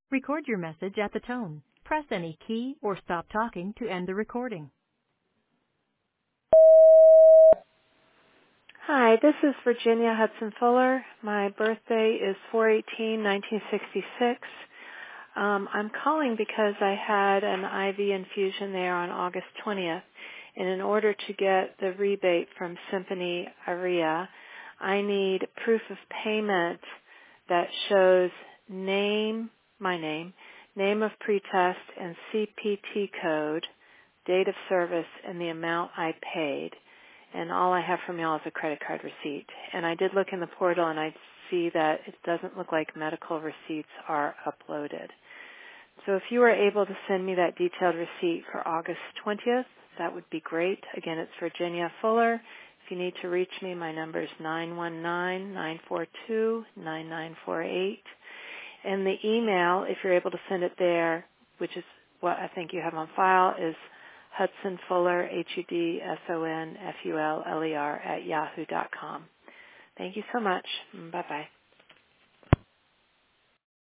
Record your message at the tone. Press any key or stop talking to end the recording. Hi, this is Virginia Hudson Fuller. My birthday is 4/18/1966. I'm calling because I had an IV infusion there on August 20th, and in order to get the rebate from Symphony Aria, I need proof of payment that shows my name of pretest and CPT code, date of service, and the amount I paid. And all I have from y'all is a credit card receipt. And I did look in the portal, and I see that it doesn't look like medical receipts are uploaded. So if you are able to send me that detailed receipt for August 20th, that would be great. Again, it's Virginia Fuller. If you need to reach me, my number is 919-942-9948. And the email, if you're able to send it there, which is what I think you have on file, is Hudson Fuller, HUDSONFULLER @yahoo.com. Thank you so much. Bye-bye.